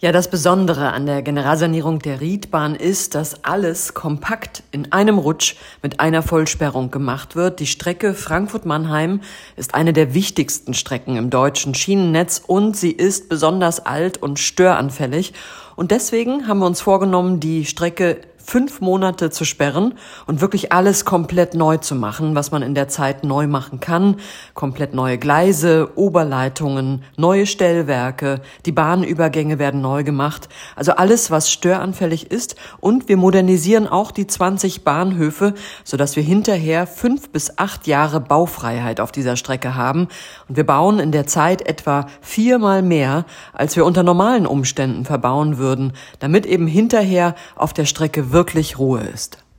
Ja, das Besondere an der Generalsanierung der Riedbahn ist, dass alles kompakt in einem Rutsch mit einer Vollsperrung gemacht wird. Die Strecke Frankfurt-Mannheim ist eine der wichtigsten Strecken im deutschen Schienennetz und sie ist besonders alt und störanfällig. Und deswegen haben wir uns vorgenommen, die Strecke 5 Monate zu sperren und wirklich alles komplett neu zu machen, was man in der Zeit neu machen kann. Komplett neue Gleise, Oberleitungen, neue Stellwerke, die Bahnübergänge werden neu gemacht. Also alles, was störanfällig ist. Und wir modernisieren auch die 20 Bahnhöfe, sodass wir hinterher 5 bis 8 Jahre Baufreiheit auf dieser Strecke haben. Und wir bauen in der Zeit etwa 4-mal mehr, als wir unter normalen Umständen verbauen würden, damit eben hinterher auf der Strecke wirklich Ruhe ist.